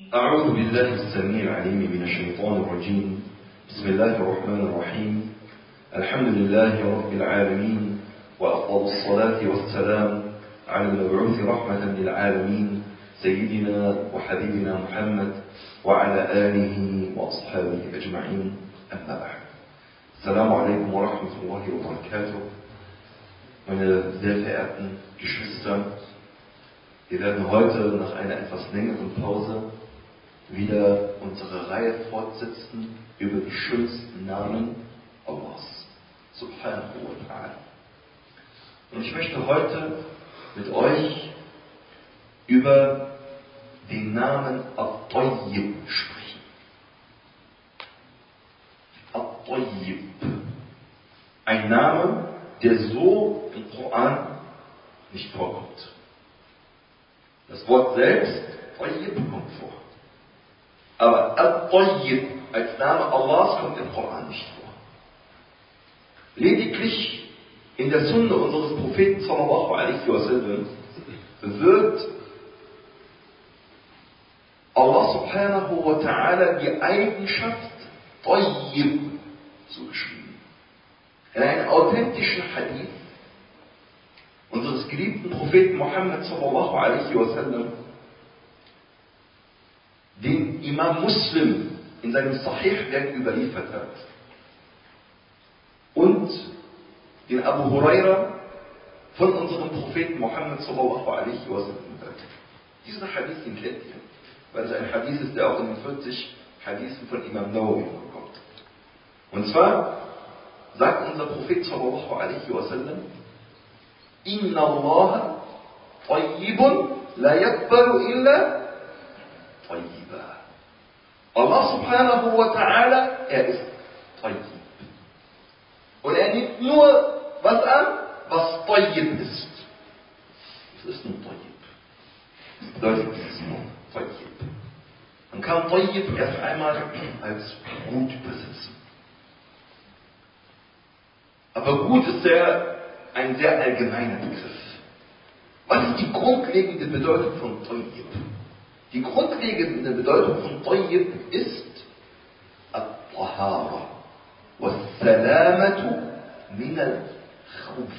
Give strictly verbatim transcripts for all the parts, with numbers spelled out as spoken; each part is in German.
أعوذ بالله السميع العليم من الشيطان الرجيم. بسم الله الرحمن الرحيم. الحمد لله رب العالمين، وأفضل الصلاة والسلام على المبعوث رحمة للعالمين سيدنا وحبيبنا محمد وعلى آله وأصحابه أجمعين. أما بعد. السلام عليكم ورحمة الله وبركاته. Meine sehr verehrten Geschwister, wir werden heute nach einer etwas längeren Pause wieder unsere Reihe fortsetzen über die schönsten Namen Allahs, subhanahu wa ta'ala. Und ich möchte heute mit euch über den Namen At-Tayyib sprechen. At-Tayyib. Ein Name, der so im Koran nicht vorkommt. Das Wort selbst, Tayyib, kommt vor. Aber At-Tayyib als Name Allahs kommt im Koran nicht vor. Lediglich in der Sunna unseres Propheten sallallahu alaihi wasallam wird Allah subhanahu wa ta'ala die Eigenschaft Tayyib zugeschrieben. In einem authentischen Hadith unseres geliebten Propheten Muhammad sallallahu alaihi wasallam, den Imam Muslim in seinem Sahih-Werk überliefert hat, und den Abu Huraira von unserem Propheten Muhammad sallallahu alaihi wasallam hört. Diesen Hadith, den kennt ihr, weil es ein Hadith ist, der auch in den vierzig Hadithen von Imam Nawawi vorkommt. Und zwar sagt unser Prophet sallallahu alaihi wasallam: Inna Allah tayyibun la yakbalu illa tayyiba. Allah subhanahu wa ta'ala, er ist tayyib. Und er nimmt nur was an, was tayyib ist. Was ist nun tayyib? Was bedeutet dieses Wort tayyib? Man kann tayyib erst einmal als gut übersetzen. Aber gut ist sehr, ein sehr allgemeiner Begriff. Was ist die grundlegende Bedeutung von Tayyib? Die grundlegende Bedeutung von Tayyib ist At-Tahara was-Salamatu min al-Khawf.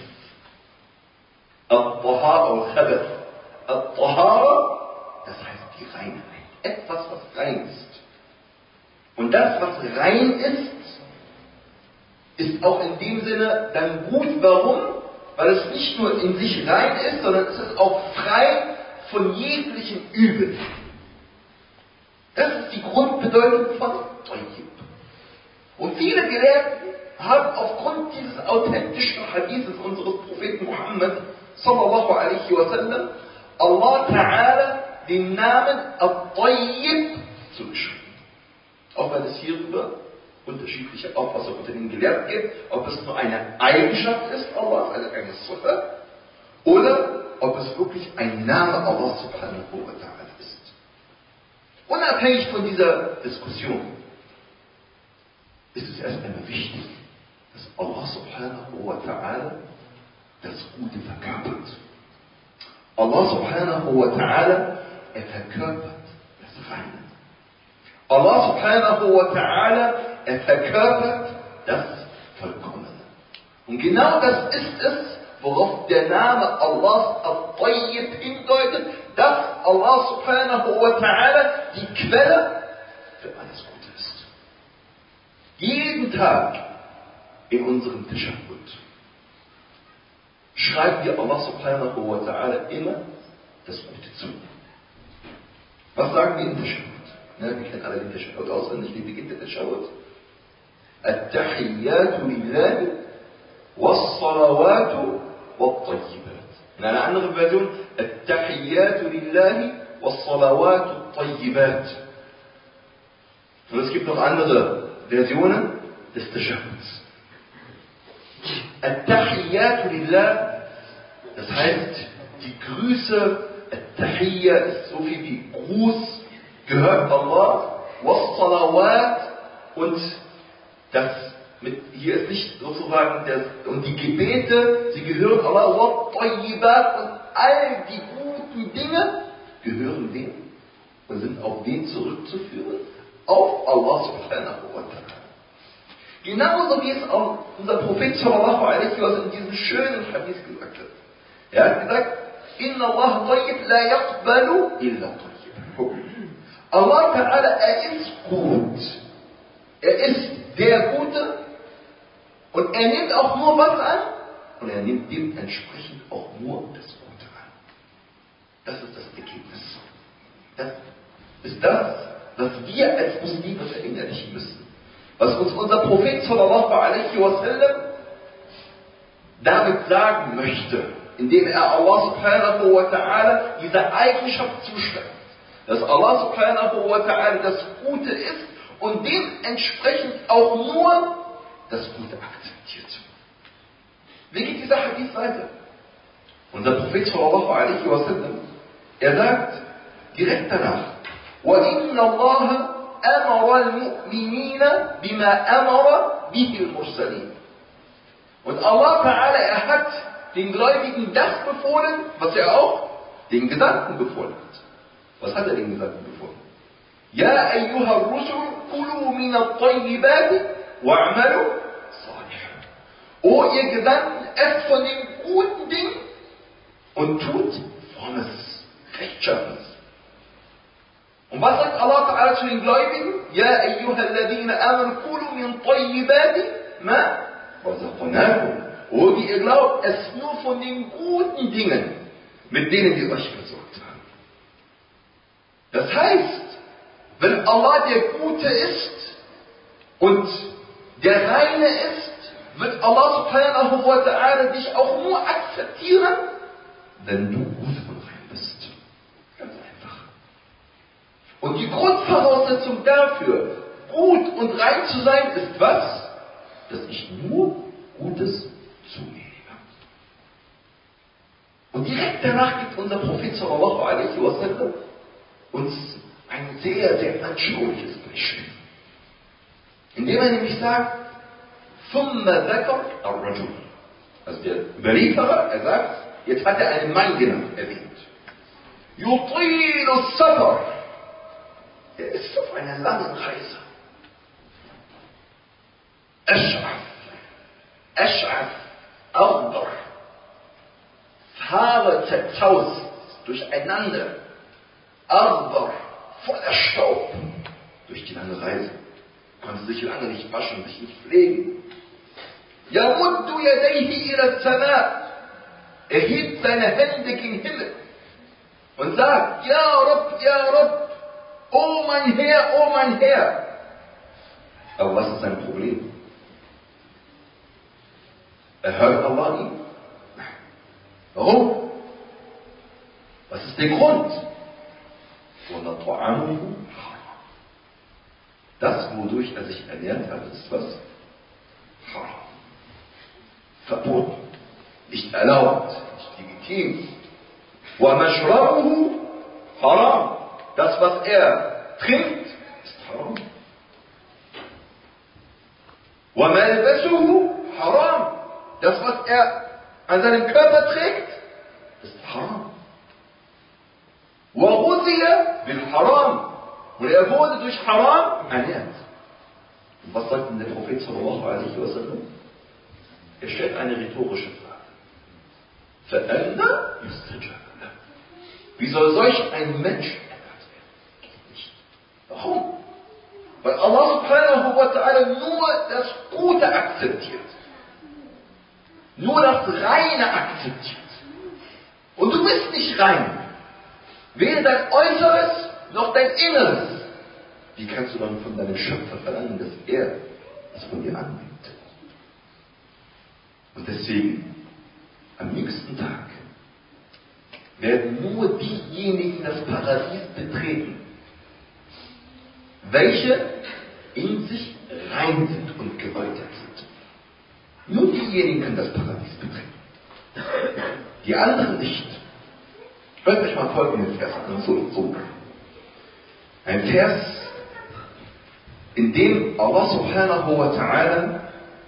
At-Tahara wal-Khabath. At-Tahara, das heißt die Reinheit. Etwas, was rein ist. Und das, was rein ist, ist auch in dem Sinne dann gut. Warum? Weil es nicht nur in sich rein ist, sondern es ist auch frei von jeglichem Übel. Das ist die Grundbedeutung von Tayyib. Und viele Gelehrten haben aufgrund dieses authentischen Hadithes unseres Propheten Muhammad sallallahu alaihi wasallam Allah Ta'ala den Namen At-Tayyib zugeschrieben. Auch weil es hierüber unterschiedliche Auffassungen unter den Gelehrten gibt, ob es nur eine Eigenschaft ist, Allah, also eine Sifa, oder ob es wirklich ein Name Allah subhanahu wa ta'ala ist. Unabhängig von dieser Diskussion ist es erst einmal wichtig, dass Allah subhanahu wa ta'ala das Gute verkörpert. Allah subhanahu wa ta'ala, er verkörpert das Reine. Allah subhanahu wa ta'ala, er verkörpert das Vollkommene. Und genau das ist es, worauf der Name Allahs At-Tayyib hindeutet, dass Allah subhanahu wa ta'ala die Quelle für alles Gute ist. Jeden Tag in unserem Tashahhud schreiben wir Allah subhanahu wa ta'ala immer das Gute zu. Was sagen wir im Tashahhud? Ja, wir kennen alle den Tashahhud auswendig. Wie beginnt der Tashahhud? التحيات لله والصلوات والطيبات. In einer anderen Version التحيات لله والصلوات الطيبات. Und es gibt noch andere Versionen des Tashahuds. التحيات لله, das heißt die Grüße, التحية ist so viel wie Gruß, gehört Allah, والصلوات, und das mit, hier ist nicht sozusagen das, und die Gebete, sie gehören Allah, wa tayyibat, und all die guten Dinge gehören wem? und sind auf wen zurückzuführen? Auf Allah subhanahu wa ta'ala. Genauso wie es auch unser Prophet sallallahu alaihi wa sallam in diesem schönen Hadith gesagt hat. Er hat gesagt, Inna Allah tayyib la yaqbalu illa tayyib. Allah ta'ala, er ist gut. Er ist der Gute und er nimmt auch nur was an und er nimmt dementsprechend auch nur das Gute an. Das ist das Ergebnis. Das ist das, was wir als Muslime verinnerlichen müssen. Was uns unser Prophet sallallahu alaihi wa sallam damit sagen möchte, indem er Allah subhanahu wa ta'ala diese Eigenschaft zuschreibt, dass Allah subhanahu wa ta'ala das Gute ist und dementsprechend auch nur das Gute akzeptiert. Wie geht dieser Hadith weiter? Unser Prophet sallallahu alaihi wa sallam, er sagt direkt danach, وَإِنَّ اللَّهَ أَمَرَ الْمُؤْمِنِينَ بِمَا أَمَرَ بِهِ الْمُرْسَلِينَ. Und Allah Ta'ala, er hat den Gläubigen das befohlen, was er auch den Gesandten befohlen hat. Was hat er den Gesandten befohlen? Ja, أيها الرسل كلوا من الطيبات وَاعْمَلُوا صَالِحًا. O ihr Gesandten, esst von den guten Dingen und tut frommes, rechtschaffenes. Und was sagt Allah Ta'ala zu den Gläubigen? Ja, أيها الذين آمنوا كلوا من طيبات ما رزقناكم. O die ihr glaubt, esst nur von den guten Dingen, mit denen wir euch versorgt haben. Das heißt, wenn Allah der Gute ist und der Reine ist, wird Allah subhanahu wa ta'ala dich auch nur akzeptieren, wenn du gut und rein bist. Ganz einfach. Und die Grundvoraussetzung dafür, gut und rein zu sein, ist was? Dass ich nur Gutes zu mir nehme. Und direkt danach gibt unser Prophet sallallahu alaihi wa sallam uns ein sehr, sehr anschauliches Beispiel. Indem er nämlich sagt, ثُمَّ ذَكَرْ الرَّجُلِ. Also der Überlieferer, er sagt, jetzt hat er einen Mann genannt, erwähnt. يُطِيلُ السَّفَرِ. Er ist auf einer langen Reise. أَشْعَث أَشْعَث أَغْبَرْ. Haare zerzaust, durcheinander. Aghbar, voller Staub, durch die lange Reise. Konnte sich lange nicht waschen, sich nicht pflegen. Yamuddu yadayhi ila sama. Er hebt seine Hände gegen Himmel und sagt, Ja Rabb, Ja Rabb, oh mein Herr, oh mein Herr. Aber was ist sein Problem? Er hört Allah ihn. Warum? Was ist der Grund? Das, wodurch er sich ernährt hat, ist was? Haram. Verboten. Nicht erlaubt. Nicht legitim. وَمَشْرَبُهُ haram. Das, was er trinkt, ist haram. وَمَلْبَسُهُ haram. Das, was er an seinem Körper trägt, ist haram. وَغُذِيَ بِالْحَرَامِ. Und er wurde durch Haram ernährt. Und was sagt denn der Prophet sallallahu alaihi wa sallam? Er stellt eine rhetorische Frage. فَأَنَّا يُسْتَجَابُ لَهُ. Wie soll solch ein Mensch ernährt werden? Geht nicht. Warum? Weil Allah subhanahu wa ta'ala nur das Gute akzeptiert. Nur das Reine akzeptiert. Und du bist nicht rein. Weder dein Äußeres noch dein Inneres. Wie kannst du dann von deinem Schöpfer verlangen, dass er es von dir annimmt? Und deswegen, am jüngsten Tag, werden nur diejenigen das Paradies betreten, welche in sich rein sind und geläutert sind. Nur diejenigen können das Paradies betreten. Die anderen nicht. Hört euch mal folgenden Vers an. So, so. Ein Vers, in dem Allah subhanahu wa ta'ala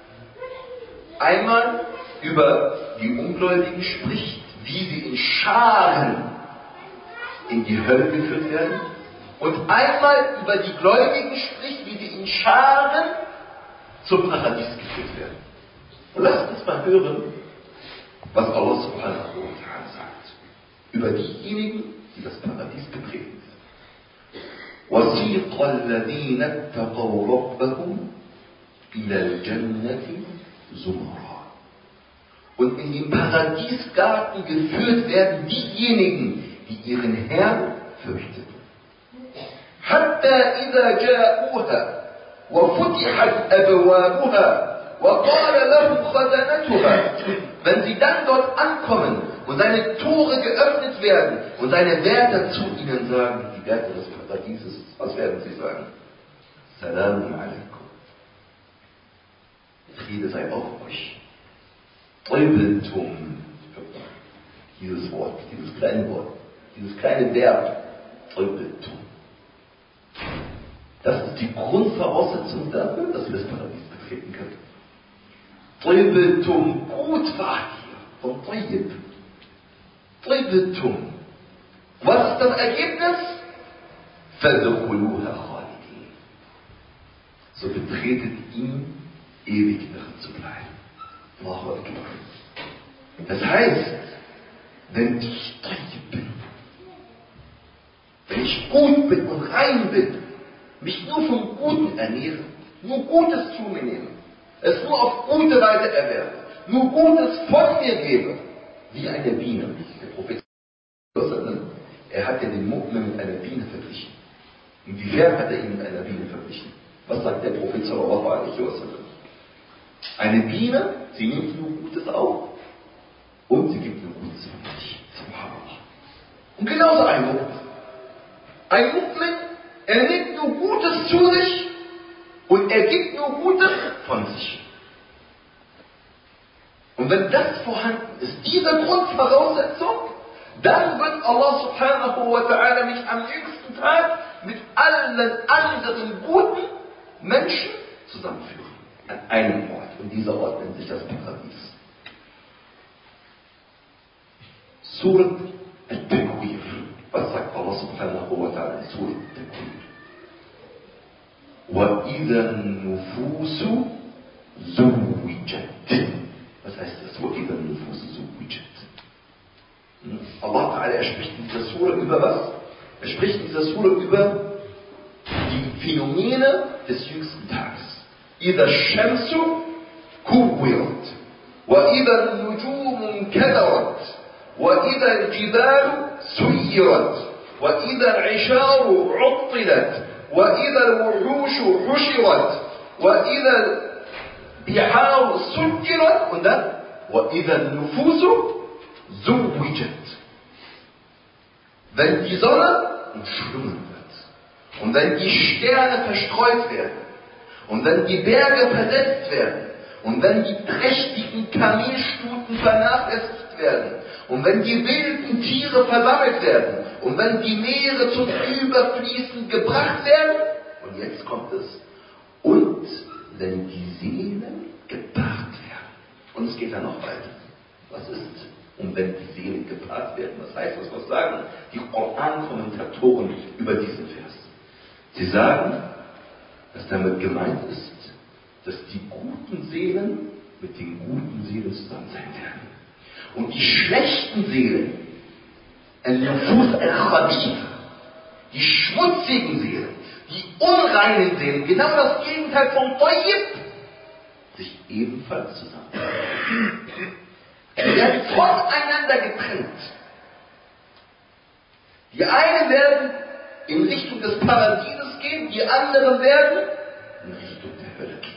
einmal über die Ungläubigen spricht, wie sie in Scharen in die Hölle geführt werden, und einmal über die Gläubigen spricht, wie sie in Scharen zum Paradies geführt werden. Und lasst uns mal hören, was Allah subhanahu wa ta'ala sagt über diejenigen, die das Paradies betreten werden. وَسِيقَ الَّذِينَ اتَّقَوْا رَبَّهُمْ إِلَى الْجَنَّةِ زُمَرًا. Und in den Paradiesgarten geführt werden diejenigen, die ihren Herrn fürchteten. حَتَّى إِذَا جَاءُوهَا وَفُتِحَتْ أَبْوَابُهَا وَقَالَ لَهُمْ خَزَنَتُهَا. Wenn sie dann dort ankommen und seine Tore geöffnet werden und seine Wärter zu ihnen sagen, die Wärter des Paradieses, was werden sie sagen? Salamun alaikum. Friede sei auf euch. Träubeltum. Dieses Wort, dieses kleine Wort, dieses kleine Verb. Träubeltum. Das ist die Grundvoraussetzung dafür, dass wir das Paradies betreten können. Träubeltum, gut wart ihr, vom Träub. Träubeltum. Was ist das Ergebnis? Fadkhuluha khalidin. So betretet ihn, ewig darin zu bleiben. Allahu Akbar. Das heißt, wenn ich Träub bin, wenn ich gut bin und rein bin, mich nur vom Guten ernähre, nur Gutes zu mir nehme, es nur auf gute Weise erwerbe, nur Gutes von mir gebe, wie eine Biene. Der Prophet, er hat ja den Mu'min mit einer Biene verglichen. Inwiefern hat er ihn mit einer Biene verglichen? Was sagt der Prophet sallallahu alaihi wasallam? Eine Biene, sie nimmt nur Gutes auf und sie gibt nur Gutes von sich. Subhanallah. Und genauso ein Mu'min. Ein Mu'min, er nimmt nur Gutes zu sich und er gibt nur Gutes von sich. Und wenn das vorhanden ist, diese Grundvoraussetzung, dann wird Allah subhanahu wa ta'ala mich am jüngsten Tag mit allen anderen guten Menschen zusammenführen. An einem Ort. Und dieser Ort nennt sich das Paradies. Surat al-Takwir. Was sagt Allah subhanahu wa ta'ala in Surat al-Takwir? وَإِذَا النُّفُوسُ زُوِّجَتْ. Was heißt das? وَإِذَا النُّفُوسُ زُوِّجَتْ. Allah Ta'ala, er spricht in dieser Sura über was? Er spricht in dieser Sura über die Phänomene des jüngsten Tages. إِذَا الشَّمْسُ كُوِّرَتْ وَإِذَا النُّجُومُ انكَدَرَتْ وَإِذَا الْجِبَالُ سُيِّرَتْ وَإِذَا الْعِشَارُ عُطِّلَتْ وَإِذَا الْوُحُوشُ حُشِرَتْ وَإِذَا الْبِحَارُ سُجِّرَتْ und dann وَإِذَا النُّفُوسُ زُوِّجَتْ. Wenn die Sonne umschlungen wird und wenn die Sterne verstreut werden und wenn die Berge versetzt werden und wenn die prächtigen Kamelstuten vernachlässigt werden und wenn die wilden Tiere versammelt werden und wenn die Meere zum Überfließen gebracht werden, und jetzt kommt es, und wenn die Seelen gepaart werden. Und es geht dann noch weiter. Was ist, und wenn die Seelen gepaart werden? Was heißt das? Was sagen die Koran-Kommentatoren über diesen Vers? Sie sagen, dass damit gemeint ist, dass die guten Seelen mit den guten Seelen zusammen sein werden. Und die schlechten Seelen, al-Nufus al-Khabith, die schmutzigen Seelen, die unreinen Seelen, genau das Gegenteil vom Tayyib, sich ebenfalls zusammen. Sie werden voneinander getrennt. Die einen werden in Richtung des Paradieses gehen, die anderen werden in Richtung der Hölle gehen.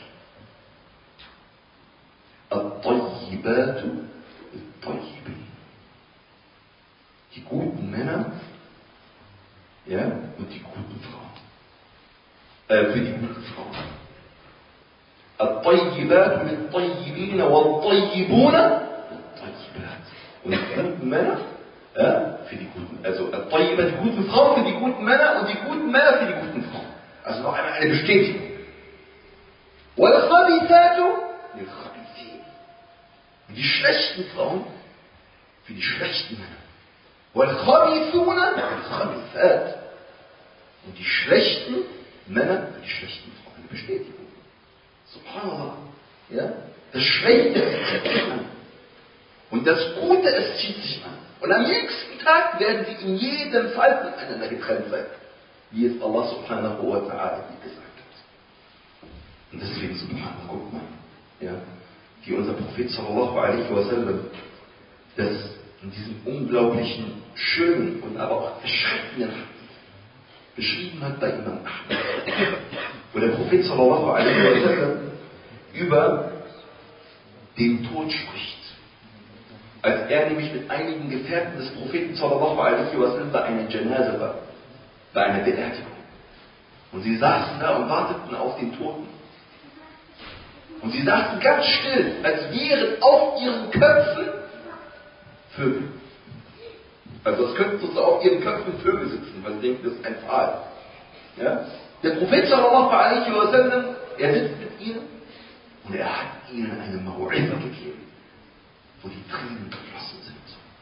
Al-Tayyibatu al-Tayyibin. Die guten Männer, ja, und die guten Frauen. Äh, für die guten Frauen. Al-Tayyibatu al-Tayyibin wal-Tayyibuna al-Tayyibat. Und die guten Männer, ja, für die guten, also Al-Tayyibat, die guten Frauen für die guten Männer und die guten Männer für die guten Frauen. Also noch einmal eine Bestätigung. Wal-Khabithatu lil-Khabithin. Die schlechten Frauen für die schlechten Männer. Wal-Khabithuna lil-Khabithat. Und die schlechten Männer, die schlechten Frauen, eine Bestätigung. Subhanallah. Ja? Das Schlechte, es zieht sich an. Und das Gute, es zieht sich an. Und am nächsten Tag werden sie in jedem Fall voneinander getrennt sein. Wie es Allah subhanahu wa ta'ala gesagt hat. Und deswegen, subhanallah, guck mal. Ja? Wie unser Prophet sallallahu alaihi wa sallam das in diesem unglaublichen, schönen und aber auch erschreckenden beschrieben hat bei Imam Ahmad. Wo der Prophet sallallahu alaihi wa sallam über den Tod spricht. Als er nämlich mit einigen Gefährten des Propheten sallallahu alaihi wa sallam bei einer Janaza war, bei einer Beerdigung. Und sie saßen da und warteten auf den Toten. Und sie saßen ganz still, als wären auf ihren Köpfen Vögel. Also es könnten so auf ihren Köpfen Vögel sitzen, weil sie denken, das ist ein Pfahl. Ja? Der Prophet sallallahu alaihi wa sallam, er sitzt mit ihnen und er hat ihnen eine Mau'iza gegeben, wo die Tränen geflossen sind.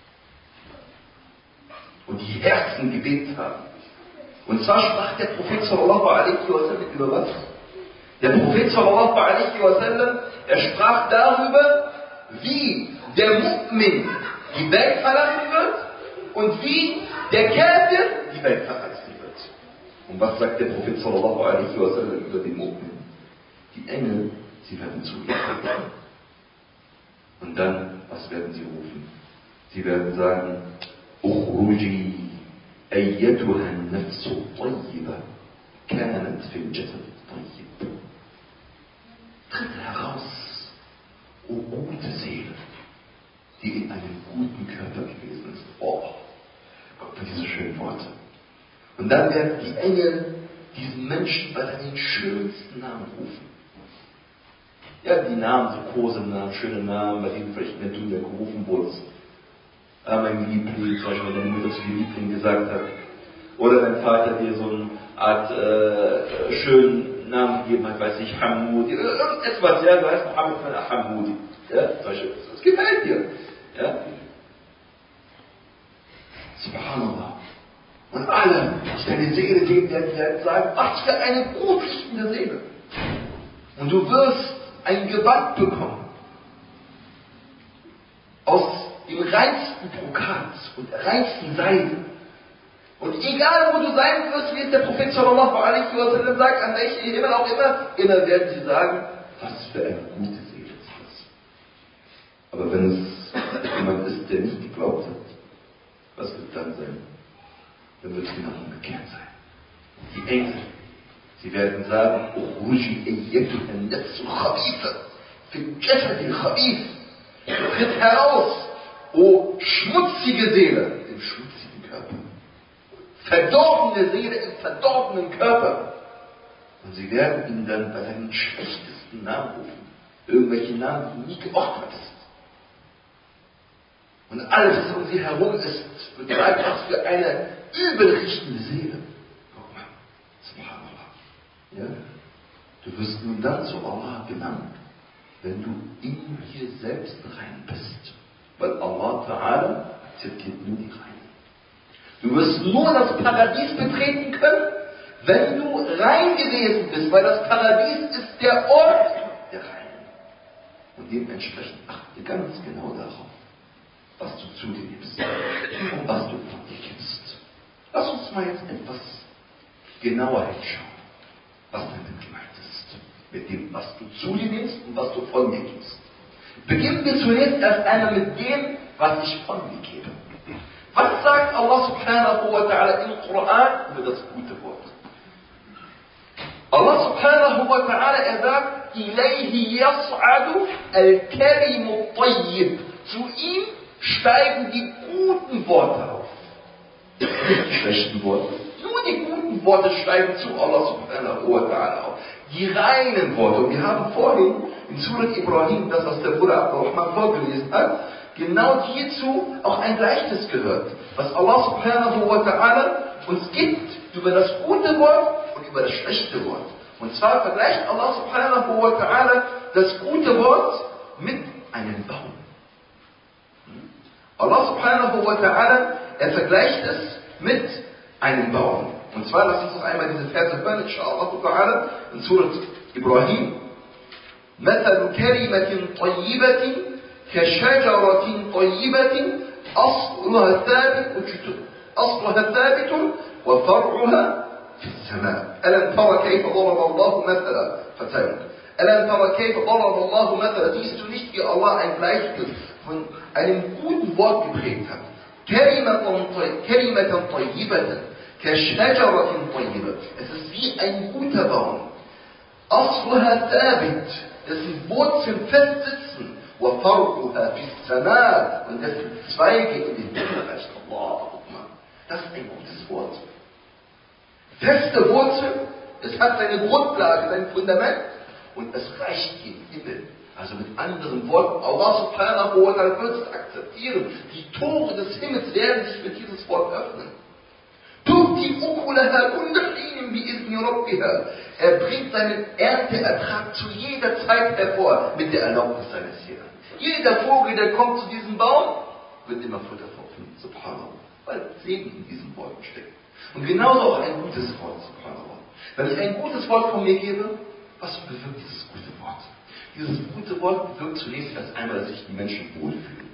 Und die Herzen gebebt haben. Und zwar sprach der Prophet sallallahu alaihi wa sallam über was? Der Prophet sallallahu alaihi wa sallam, er sprach darüber, wie der Mu'min die Welt verlassen wird und wie der Kafir die Welt verlassen wird. Und was sagt der Prophet sallallahu alaihi wa sallam über den Mu'min? Die Engel, sie werden zu ihm kommen. Und dann, was werden sie rufen? Sie werden sagen, Ukhruji ayyatuha an-nafsu at-tayyiba kanat fil jasad at-tayyib. Tritt heraus, o gute Seele, die in einem guten Körper gewesen ist. Oh, Gott, für diese schönen Worte. Und dann werden die Engel diesen Menschen bei seinen schönsten Namen rufen. Ja, die Namen, so Kosenamen, schöne Namen, bei denen vielleicht wenn du ja gerufen wurdest. Ah, mein Liebling, zum Beispiel, wenn deine Mutter zu dir Liebling gesagt hat. Oder dein Vater dir so eine Art äh, schönen Namen gegeben hat, weiß ich, Hamudi, irgendetwas, ja, du heißt Mohammed von Hamudi. Ja, zum Beispiel, das gefällt dir. Ja? Subhanallah. Und alle, die deine Seele sehen werden, werden sagen, was für eine gut riechende Seele. Und du wirst ein Gewand bekommen. Aus dem reinsten Brokat und der reinsten Seide. Und egal wo du sein wirst, wie es der Prophet sallallahu alaihi wa sallam sagt, an welche Himmel auch immer, immer werden sie sagen, was für eine gute Seele ist das. Aber wenn es jemand ist, der nicht geglaubt hat, was wird dann sein? Dann wird es genau umgekehrt sein. Die Engel, sie werden sagen, Ukhruji ayyatuha an-nafsu al-khabitha fil jasad al-khabith. Tritt heraus, o schmutzige Seele, im schmutzigen Körper. Verdorbene Seele im verdorbenen Körper. Und sie werden ihn dann bei seinen schlechtesten Namen rufen. Irgendwelche Namen, die du nie gemocht hattest. Und alles, was um sie herum ist, wird sagen, was für eine übelriechende Seele. Guck mal, subhanallah. Ja? Du wirst nun dann zu Allah gelangt, wenn du in dir selbst rein bist. Weil Allah Ta'ala akzeptiert nur die Reinen. Du wirst nur das Paradies betreten können, wenn du rein gewesen bist, weil das Paradies ist der Ort der Reinen. Und dementsprechend achte ganz genau darauf, was du zu dir nimmst und was du von dir gibst. Lass uns mal jetzt etwas genauer hinschauen, was damit gemeint ist. Mit dem, was du zu dir nimmst und was du von dir gibst. Beginnen wir zunächst erst einmal mit dem, was ich von dir gebe. Was sagt Allah subhanahu wa ta'ala im Koran über das gute Wort? Allah subhanahu wa ta'ala, er sagt, Ilayhi yas'adu al-kalimu tayyib. Zu ihm steigen die guten Worte auf. Nicht die schlechten Worte. Nur die guten Worte steigen zu Allah subhanahu wa ta'ala auf. Die reinen Worte. Und wir haben vorhin in Surat Ibrahim, das was der Bruder Abdurrahman vorgelesen hat, genau hierzu auch ein Gleichnis gehört, was Allah subhanahu wa ta'ala uns gibt über das gute Wort und über das schlechte Wort. Und zwar vergleicht Allah subhanahu wa ta'ala das gute Wort mit einem Baum. Allah subhanahu wa ta'ala, er vergleicht es mit einem Baum. Und zwar, lass uns noch einmal diese Verse hören, inshallah ta'ala, in Surat Ibrahim. مثل كلمة طيبة كشجرة طيبة أصلها ثابت أصلها ثابت وفرعها في السماء. ألم ترى كيف ضرب الله مثلا Verzeihung. ألم ترى كيف ضرب الله مثلا. Siehst du nicht, wie Allah ein Beispiel von einem guten Wort geprägt hat. كلمة طيبة كشجرة طيبة. Es ist wie ein guter Baum. أصلها ثابت. Dessen Wurzeln fest sitzen. وفرعها في السماء. Und dessen Zweige in den Himmel reichen. Allah, das ist ein gutes Wort. Feste Wurzeln, es hat seine Grundlage, sein Fundament und es reicht in den Himmel. Also mit anderen Worten, Allah subhanahu wa ta'ala wird es akzeptieren. Die Tore des Himmels werden sich für dieses Wort öffnen. Er bringt seinen Ernteertrag zu jeder Zeit hervor mit der Erlaubnis seines Herrn. Jeder Vogel, der kommt zu diesem Baum, wird immer Futter finden, subhanallah, weil Segen in diesen Worten steckt. Und genauso auch ein gutes Wort, subhanallah. Wenn ich ein gutes Wort von mir gebe, was bewirkt dieses gute Wort? Dieses gute Wort bewirkt zunächst erst einmal, dass sich die Menschen wohlfühlen.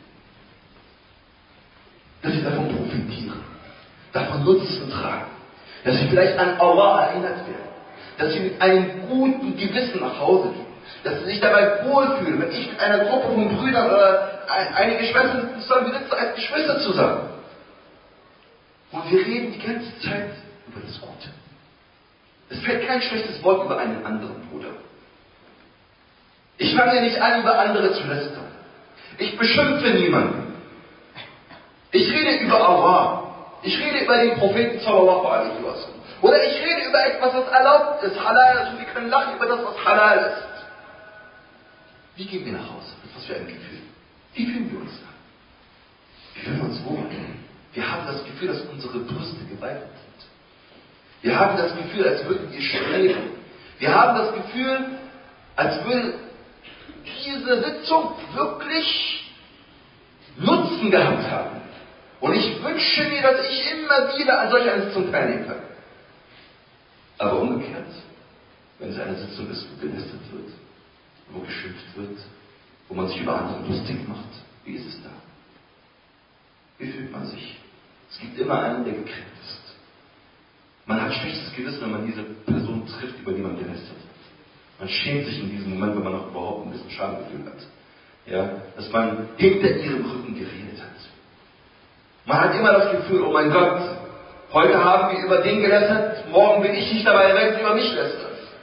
Dass sie davon profitieren, davon Nutzen tragen, dass sie vielleicht an Allah erinnert werden, dass sie mit einem guten Gewissen nach Hause gehen, dass sie sich dabei wohlfühlen, wenn ich mit einer Gruppe von Brüdern oder einige Schwestern zusammen, wir sitzen als Geschwister zusammen. Und wir reden die ganze Zeit über das Gute. Es fällt kein schlechtes Wort über einen anderen Bruder. Ich fange nicht an, über andere zu lästern. Ich beschimpfe niemanden. Ich rede über Allah. Ich rede über den Propheten sallallahu alaihi wasallam. Oder ich rede über etwas, was erlaubt ist, halal ist. Und wir können lachen über das, was halal ist. Wie gehen wir nach Hause? Mit was für ein Gefühl? Wie fühlen wir uns da? Wir fühlen uns wohl. Wir haben das Gefühl, dass unsere Brüste geweitet sind. Wir haben das Gefühl, als würden wir streben. Wir haben das Gefühl, als würde diese Sitzung wirklich Nutzen gehabt haben. Und ich wünsche mir, dass ich immer wieder an solch einer Sitzung teilnehmen kann. Aber umgekehrt, wenn es eine Sitzung ist, wo gelästert wird, wo geschimpft wird, wo man sich über andere lustig macht, wie ist es da? Wie fühlt man sich? Es gibt immer einen, der gekränkt ist. Man hat schlechtes Gewissen, wenn man diese Person trifft, über die man gelästert hat. Man schämt sich in diesem Moment, wenn man noch überhaupt ein bisschen Schamgefühl hat. Ja, dass man hinter ihrem Rücken geredet hat. Man hat immer das Gefühl, oh mein Gott, heute haben wir über den gelästert, morgen bin ich nicht dabei, dann werden sie über mich lästern.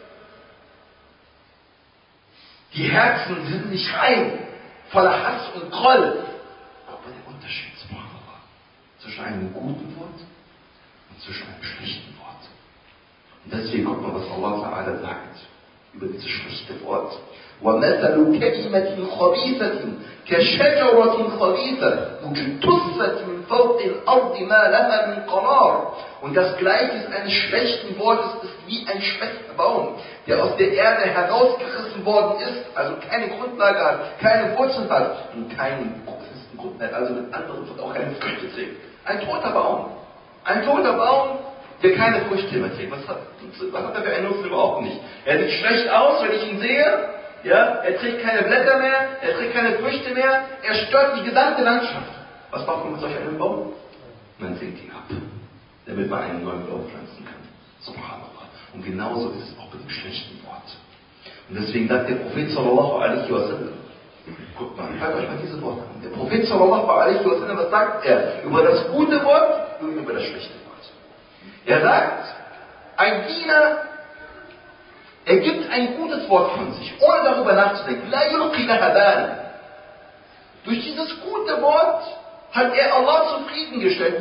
Die Herzen sind nicht rein, voller Hass und Groll. Aber der Unterschied zwischen einem guten Wort und zwischen einem schlechten Wort. Und deswegen guckt mal, was Allah Ta'ala sagt über dieses schlechte Wort. وَمَثَلُ كَلِمَةٍ خَبِيثَةٍ كَشَجَرَةٍ خَبِيثَةٍ اجْتُثَّتْ مِنْ فَوْقِ الْأَرْضِ مَا لَهَا مِنْ قَرَارٍ. Und das Gleichnis eines schlechten Wortes ist wie ein schlechter Baum, der aus der Erde herausgerissen worden ist, also keine Grundlage hat, keine Wurzeln hat und keinen festen Grund hat, also mit anderen Worten auch keine Früchte trägt. Ein toter Baum. Ein toter Baum, der keine Früchte mehr trägt. Was hat, was hat er für einen Nutzen? Überhaupt nicht. Er sieht schlecht aus, wenn ich ihn sehe. Ja, er trägt keine Blätter mehr, er trägt keine Früchte mehr, er stört die gesamte Landschaft. Was macht man mit solch einem Baum? Man sägt ihn ab, damit man einen neuen Baum pflanzen kann. Subhanallah. Und genauso ist es auch mit dem schlechten Wort. Und deswegen sagt der Prophet sallallahu alaihi wasallam, guckt mal, hört euch mal diese Worte an. Der Prophet sallallahu alaihi wasallam, was sagt er über das gute Wort und über das schlechte Wort? Er sagt, ein Diener, er gibt ein gutes Wort von sich, ohne darüber nachzudenken. La yulqi laha bal. Durch dieses gute Wort hat er Allah zufriedengestellt.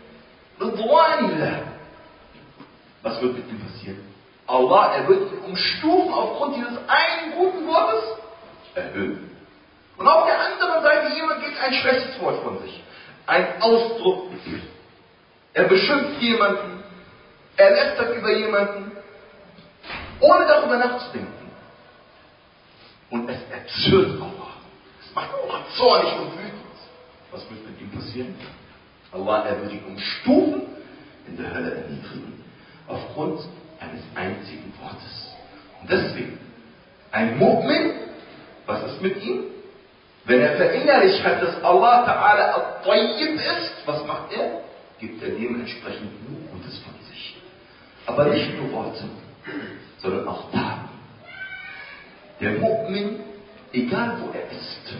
Was wird mit ihm passieren? Allah, er wird ihn umstufen aufgrund dieses einen guten Wortes erhöhen. Und auf der anderen Seite, jemand gibt ein schlechtes Wort von sich. Ein Ausdruck. Er beschimpft jemanden. Er lästert über jemanden. Ohne darüber nachzudenken. Und es erzürnt Allah. Es macht Allah zornig und wütend. Was wird mit ihm passieren? Allah, er wird ihn umstufen, in der Hölle erniedrigen. aufgrund eines einzigen Wortes. Und deswegen, ein Mu'min, was ist mit ihm? Wenn er verinnerlicht hat, dass Allah Ta'ala At-Tayyib ist, was macht er? Gibt er dementsprechend nur Gutes von sich. Aber nicht nur Worte, sondern auch Taten. Der Mu'min, egal wo er ist,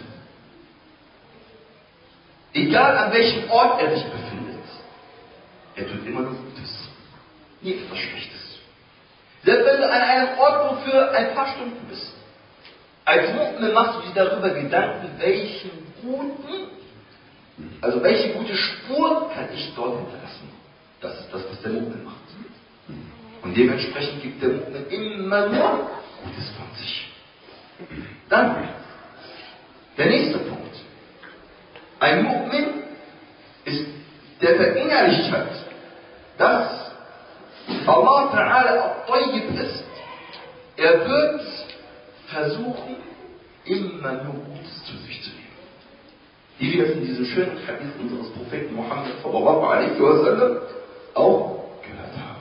egal an welchem Ort er sich befindet, er tut immer nur Gutes, nie etwas Schlechtes. Selbst wenn du an einem Ort nur für ein paar Stunden bist, als Mu'min machst du dir darüber Gedanken, welchen guten, also welche gute Spur kann ich dort hinterlassen. Das ist das, was der Mu'min macht. Und dementsprechend gibt der Mu'min immer nur Gutes von sich. Dann, der nächste Punkt. Ein Mu'min ist, der verinnerlicht hat, dass Allah Ta'ala At-Tayyib ist. Er wird versuchen, immer nur Gutes zu sich zu nehmen. Wie wir es in diesem schönen Hadith unseres Propheten Muhammad sallallahu alaihi wasallam auch gehört haben.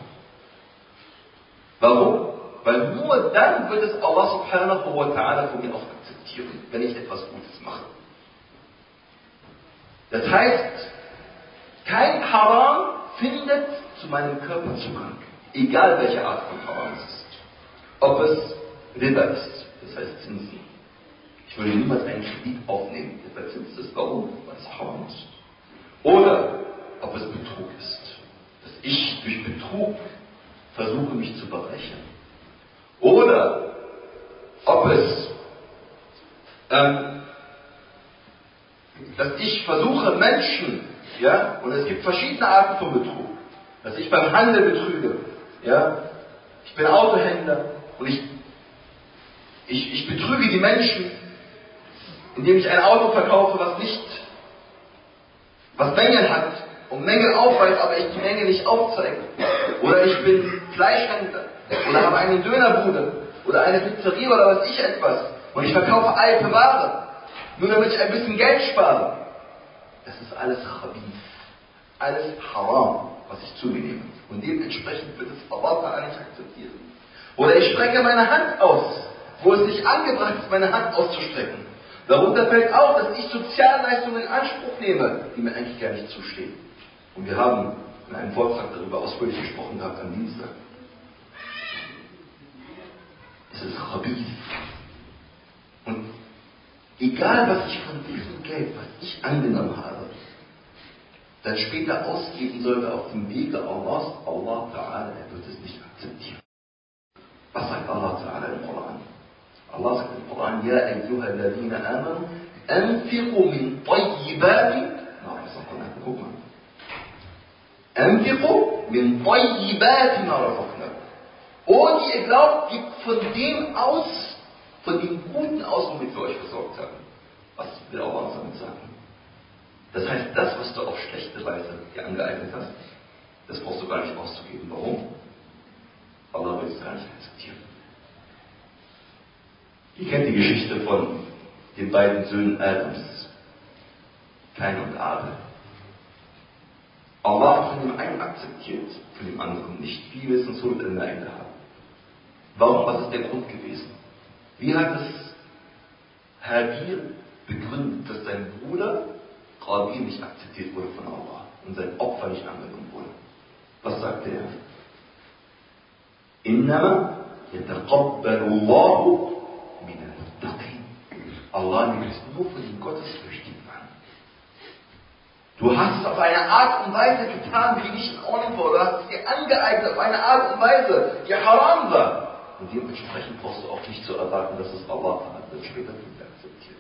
Warum? Weil nur dann wird es Allah subhanahu wa ta'ala von mir auch akzeptieren, wenn ich etwas Gutes mache. Das heißt, kein Haram findet zu meinem Körper Zugang. Egal welche Art von Haram es ist. Ob es Riba ist, das heißt Zinsen. Ich würde niemals einen Kredit aufnehmen, der verzinst ist. Warum? Weil es Haram ist. Oder ob es Betrug ist. Dass ich durch Betrug versuche, mich zu bereichern. Oder ob es, ähm, dass ich versuche, Menschen, ja, und es gibt verschiedene Arten von Betrug, dass ich beim Handel betrüge, ja, ich bin Autohändler und ich, ich, ich betrüge die Menschen, indem ich ein Auto verkaufe, was nicht, was Mängel hat und Mängel aufweist, aber ich die Mängel nicht aufzeige. Oder ich bin Fleischhändler oder habe eine Dönerbude oder eine Pizzeria oder was ich etwas und ich verkaufe alte Ware, nur damit ich ein bisschen Geld spare. Das ist alles Khabith, alles Haram, was ich zu mir nehme. Und dementsprechend wird es Allah Ta'ala nicht akzeptieren. Oder ich strecke meine Hand aus, wo es nicht angebracht ist, meine Hand auszustrecken. Darunter fällt auch, dass ich Sozialleistungen in Anspruch nehme, die mir eigentlich gar nicht zustehen. Und wir haben in einem Vortrag darüber ausführlich gesprochen gehabt am Dienstag. Es ist Khabith. Und egal, was ich von diesem Geld, was ich angenommen habe, dann später ausgeben sollte auf dem Wege Allahs, Allah Ta'ala, er wird es nicht akzeptieren. Was sagt Allah Ta'ala im Koran? Allah sagt im Koran, Ja ayyuha alladhina amanu, anfiqu min tayyibati ma razaqnakum. Guck mal. Anfiqu min tayyibati ma razaqnakum. Oh, die ihr glaubt, gebt von dem aus, von dem Guten aus, womit wir euch versorgt haben. Was will Allah uns damit sagen? Das heißt, das, was du auf schlechte Weise dir angeeignet hast, das brauchst du gar nicht auszugeben. Warum? Allah will es gar nicht akzeptieren. Ihr kennt die Geschichte von den beiden Söhnen Adams, Kain und Abel. Allah hat von dem einen akzeptiert, von dem anderen nicht. Wie wir es uns so mit am Ende haben. Warum? Was ist der Grund gewesen? Wie hat es Habil begründet, dass sein Bruder Qabil nicht akzeptiert wurde von Allah und sein Opfer nicht angenommen wurde? Was sagte er? Innama yataqabbalu Allahu min al-muttaqin. Allah nimmt es nur von den Gottesfürchtigen an. Du hast es auf eine Art und Weise getan, die nicht in Ordnung war. Du hast es dir angeeignet auf eine Art und Weise, die haram war. Und dementsprechend brauchst du auch nicht zu erwarten, dass es Allah dann später nicht akzeptiert.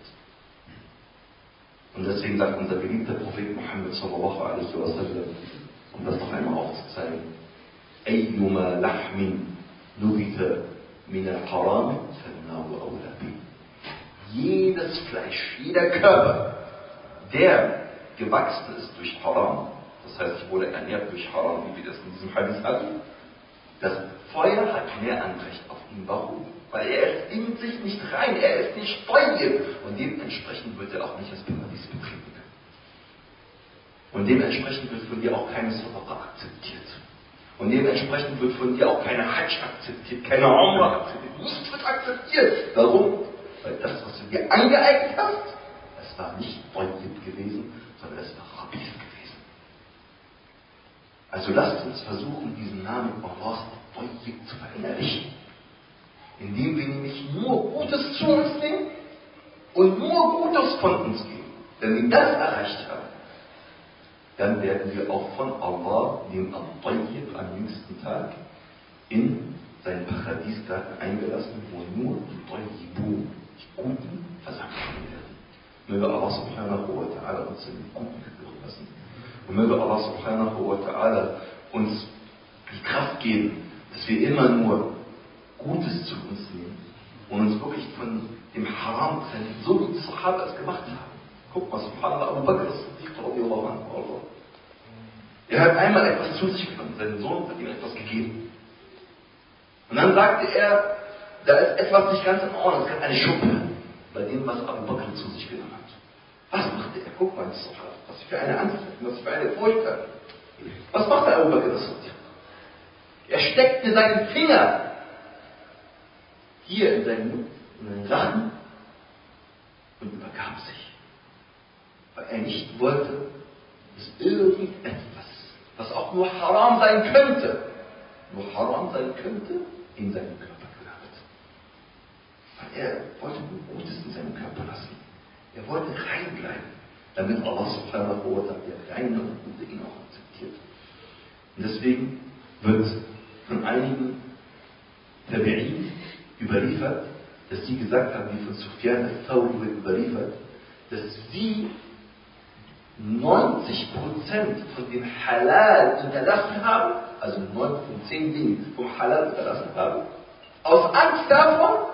Und deswegen sagt unser geliebter Prophet Muhammad sallallahu alaihi wasallam, um das noch einmal aufzuzeigen, Ayyuma lahmin nubita min al-haram fannahu awla bi. Jedes Fleisch, jeder Körper, der gewachsen ist durch Haram, das heißt, ich wurde ernährt durch Haram, wie wir das in diesem Hadith hatten, das Feuer hat mehr Anrecht auf ihn. Warum? Weil er ist in sich nicht rein, er ist nicht Tayyib. Und dementsprechend wird er auch nicht das Paradies betreten. Und dementsprechend wird von dir auch keine Sadaqa akzeptiert. Und dementsprechend wird von dir auch keine Hajj akzeptiert, keine Umrah akzeptiert. Nichts wird akzeptiert. Warum? Weil das, was du dir angeeignet hast, es war nicht Tayyib gewesen, sondern es war Khabith gewesen. Also lasst uns versuchen, diesen Namen Allahs Tayyib zu verinnerlichen. Indem wir nämlich nur Gutes zu uns nehmen und nur Gutes von uns geben. Wenn wir das erreicht haben, dann werden wir auch von Allah, dem Al-Tayyib, am jüngsten Tag, in seinen Paradiesgarten eingelassen, wo nur die Tayyibun, die Guten, versammelt werden. Möge Allah subhanahu wa ta'ala uns in den Guten gehören lassen. Und möge Allah subhanahu wa ta'ala uns die Kraft geben, dass wir immer nur Gutes zu uns nehmen und uns wirklich von dem Haram trennen, so wie die Sahaba es gemacht haben. Guck mal, subhanallah, Abu Bakr as-Siddiq radiyallahu anhu. Er hat einmal etwas zu sich genommen, sein Sohn hat ihm etwas gegeben. Und dann sagte er, da ist etwas nicht ganz in Ordnung, es gab eine Schuppe bei dem, was Abu Bakr zu sich genommen hat. Was machte er? Guck mal, was für eine Angst, was für eine Furcht hat. Was machte Abu Bakr as-Siddiq? Er steckte seinen Finger hier in seinen Mund, in seinen Rachen und übergab sich. Weil er nicht wollte, dass irgendetwas, was auch nur Haram sein könnte, nur Haram sein könnte, in seinen Körper gelangt. Weil er wollte nur Gutes in seinem Körper lassen. Er wollte rein bleiben, damit Allah subhanahu wa ta'ala der reine und gute ihn auch akzeptiert. Und deswegen wird von einigen Tabi'in überliefert, dass sie gesagt haben, wie von Sufyan al-Thawri wird überliefert, dass sie neunzig Prozent von dem Halal hinterlassen haben, also neun von zehn Dingen vom Halal hinterlassen haben, aus Angst davon,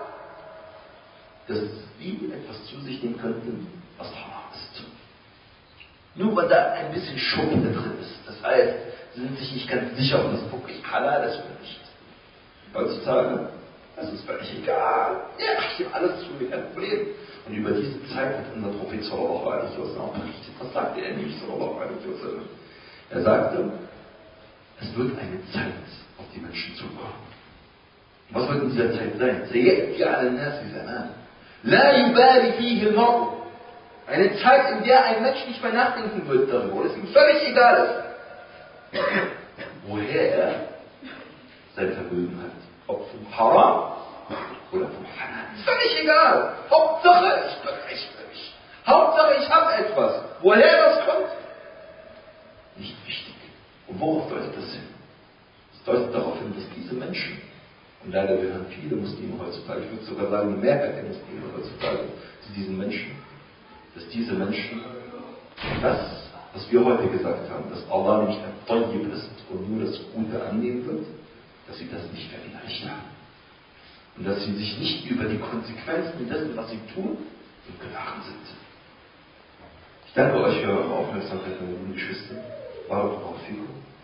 dass sie etwas zu sich nehmen könnten, was haram ist. Nur weil da ein bisschen Schuppen drin ist. Das heißt, sie sind sich nicht ganz sicher, ob das wirklich halal ist oder nicht. Heutzutage, das ist völlig egal. Ja, ich gebe alles zu, kein Problem. Und über diese Zeit hat unser Prophet sallallahu alaihi wasallam auch berichtet. Was sagte er nämlich sallallahu alaihi wasallam? Er sagte, es wird eine Zeit auf die Menschen zukommen. Was wird in dieser Zeit sein? سيأتي على الناس زمان لا يبالي فيه المرء. Eine Zeit, in der ein Mensch nicht mehr nachdenken wird darüber, wo es ihm völlig egal ist, woher er sein Vermögen hat. Ob vom Haram oder vom Halal. Völlig egal. Hauptsache, ich bin recht für mich. Hauptsache, ich habe etwas. Woher das kommt? Nicht wichtig. Und worauf deutet das hin? Es deutet darauf hin, dass diese Menschen, und leider gehören viele Muslime heutzutage, ich würde sogar sagen, die Mehrheit der Muslime heutzutage, zu diesen Menschen, dass diese Menschen das, was wir heute gesagt haben, dass Allah nicht ein Tayyib ist und nur das Gute annehmen wird, dass sie das nicht verinnerlicht haben. Und dass sie sich nicht über die Konsequenzen dessen, was sie tun, im Klaren sind. Ich danke euch für eure Aufmerksamkeit, meine lieben Geschwister. Barakallahu fikum.